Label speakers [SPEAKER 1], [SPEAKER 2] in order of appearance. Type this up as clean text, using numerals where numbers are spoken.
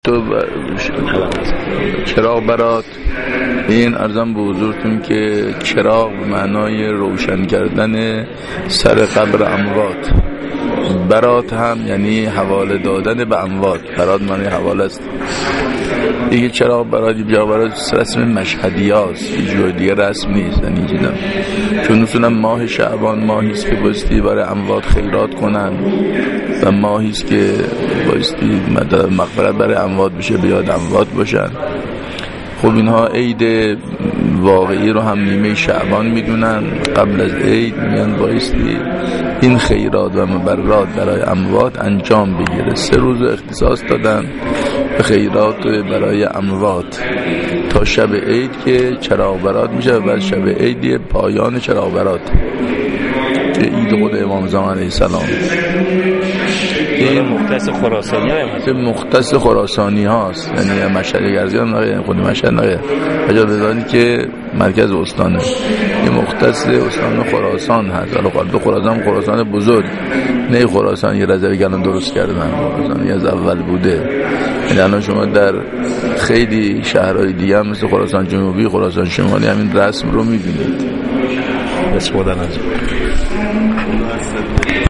[SPEAKER 1] تو چراغ برات، این ارزم به حضورتون که چراغ به معنای روشن کردن سر قبر اموات، برات هم یعنی حواله دادن به اموات. برات معنی حواله است. دیگه چراغ برات رسم مشهدی هاست، یه جور دیگه رسم نیست. یعنی چون اصولا ماه شعبان ماهی است که بایستی برای اموات خیرات کنن و ماهی است که بایستی مغفرت برای اموات بشه، بیاد اموات باشن. خب اینها عید واقعی رو هم نیمه شعبان میدونن، قبل از عید میان بایستی این خیرات و مبررات برای اموات انجام بگیره. 3 روز اختصاص دادن به خیرات برای اموات تا شب عید که چراغ برات میشه و بعد شب عید پایان چراغ برات که عید خود امام زمان علیه السلام.
[SPEAKER 2] این مختص خراسانی
[SPEAKER 1] که مختص خراسانی هاست، یعنی مشهد گرزی هم نگه، خود مشهد نگه بجا بدانی که مرکز استانه، این مختص استان خراسان هست. البته خراسان بزرگ نه، خراسان یه رضوی گلان درست کردن، خراسان از اول بوده. یعنی الان شما در خیلی شهرهای دیگه هم مثل خراسان جنوبی، خراسان شمالی همین رسم رو میبینید.
[SPEAKER 2] بسم الله.